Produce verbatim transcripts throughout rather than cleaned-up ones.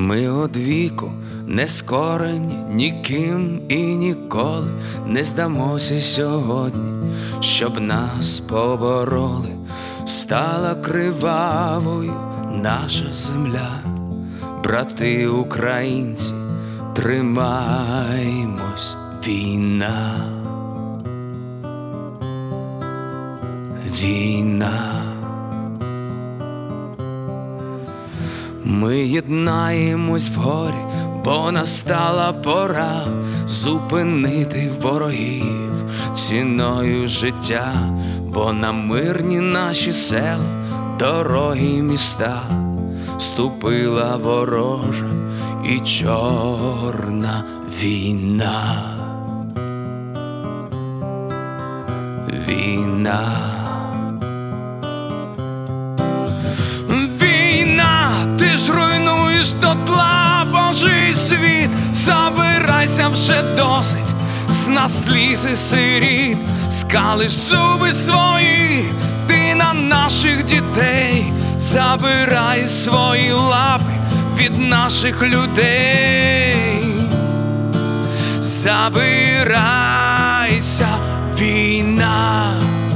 Ми одвіку не скорені ніким і ніколи, не здамося сьогодні, щоб нас побороли. Стала кривавою наша земля, брати українці, тримаймось, війна, війна. Ми єднаємось в горі, бо настала пора зупинити ворогів ціною життя, бо на мирні наші села, дороги й міста ступила ворожа і чорна війна, війна. Дотла Божий світ, забирайся вже досить, з нас слізи сиріт, скалиш зуби свої, ти на наших дітей, забирай свої лапи від наших людей, забирайся, війна,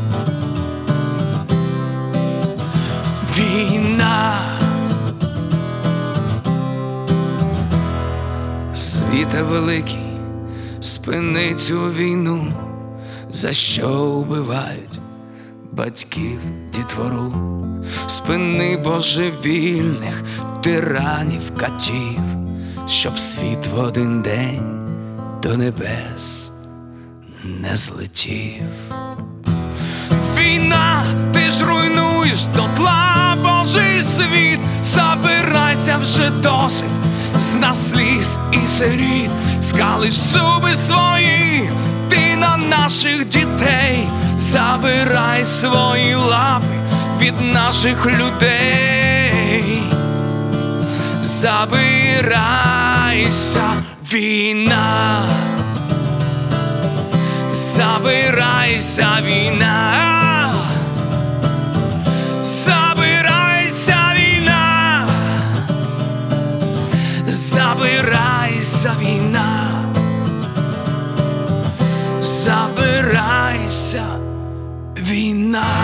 війна. Світе великий, спини цю війну, за що вбивають батьків, дітвору. Спини божевільних тиранів, катів, щоб світ в один день до небес не злетів. Війна, ти ж руйнуєш дотла Божий світ, забирайся вже досить, з нас сліз і сиріт, скалиш зуби свої, ти на наших дітей, забирай свої лапи від наших людей, забирайся, війна, забирайся, війна, забирайся, війна, забирайся, війна, забирайся, війна.